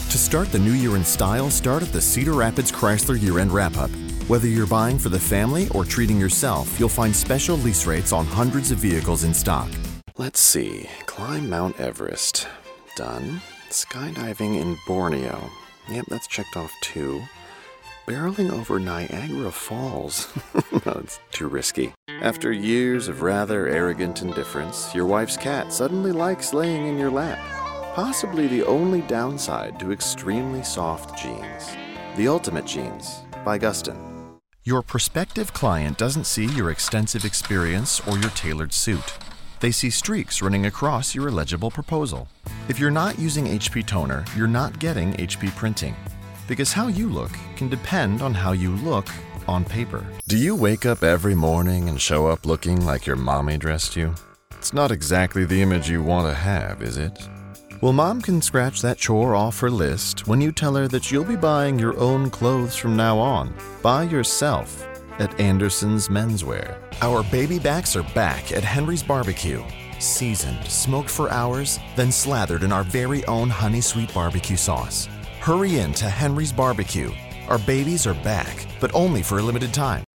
To start the new year in style, start at the Cedar Rapids Chrysler Year-End Wrap-Up. Whether you're buying for the family or treating yourself, you'll find special lease rates on hundreds of vehicles in stock. Let's see. Climb Mount Everest. Done. Skydiving in Borneo. Yep, that's checked off too. Barreling over Niagara Falls. No, it's too risky. After years of rather arrogant indifference, your wife's cat suddenly likes laying in your lap. Possibly the only downside to extremely soft jeans. The Ultimate Jeans by Gustin. Your prospective client doesn't see your extensive experience or your tailored suit. They see streaks running across your illegible proposal. If you're not using HP Toner, you're not getting HP Printing. Because how you look can depend on how you look on paper. Do you wake up every morning and show up looking like your mommy dressed you? It's not exactly the image you want to have, is it? Well, Mom can scratch that chore off her list when you tell her that you'll be buying your own clothes from now on, by yourself, at Anderson's Menswear. Our baby backs are back at Henry's Barbecue. Seasoned, smoked for hours, then slathered in our very own honey sweet barbecue sauce. Hurry in to Henry's Barbecue. Our babies are back, but only for a limited time.